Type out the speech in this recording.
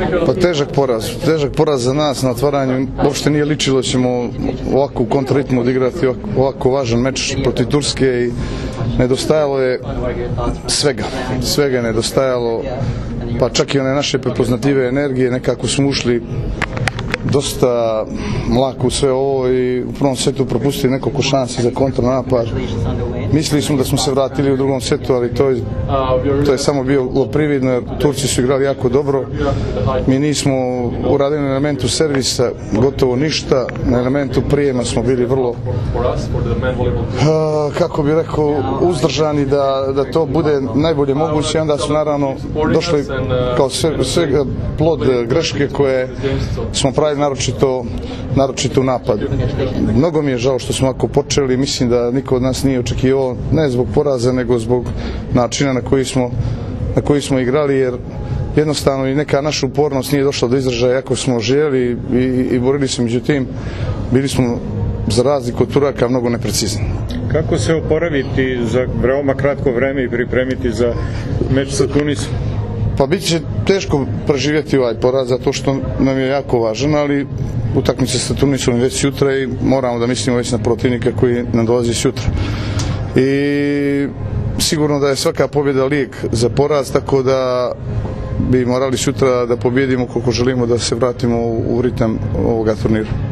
Pa težak poraz za nas na otvaranju. Uopšte nije ličilo da ćemo ovako u kontraritmu odigrati ovako važan meč protiv Turske i nedostajalo je svega je nedostajalo, pa čak i one naše prepoznatljive energije, nekako smo ušli dosta mlako u sve ovo i u prvom setu propustili nekoliko šansi za kontranapad. Mislili smo da smo se vratili u drugom setu, ali to je samo bilo prividno, jer Turci su igrali jako dobro. Mi nismo uradili na elementu servisa gotovo ništa, na elementu prijema smo bili vrlo, kako bih rekao, uzdržani da to bude najbolje moguće. Onda su naravno došli kao sve plod greške koje smo pravili naročito u napadu. Mnogo mi je žao što smo ovako počeli, mislim da niko od nas nije očekivao, ne zbog poraza, nego zbog načina na koji smo igrali, jer jednostavno i neka naša upornost nije došla do izražaja ako smo željeli i borili se, međutim bili smo za razliku od Turaka mnogo neprecizni. Kako se oporaviti za veoma kratko vreme i pripremiti za meč sa Tunisom? Pa bit će teško preživjeti ovaj poraz, zato što nam je jako važan, ali utakmica sa Tunisom je već sutra i moramo da mislimo već na protivnika koji nam dolazi sutra. I sigurno da je svaka pobjeda lijek za poraz, tako da bi morali sutra da pobjedimo koliko želimo da se vratimo u ritam ovoga turnira.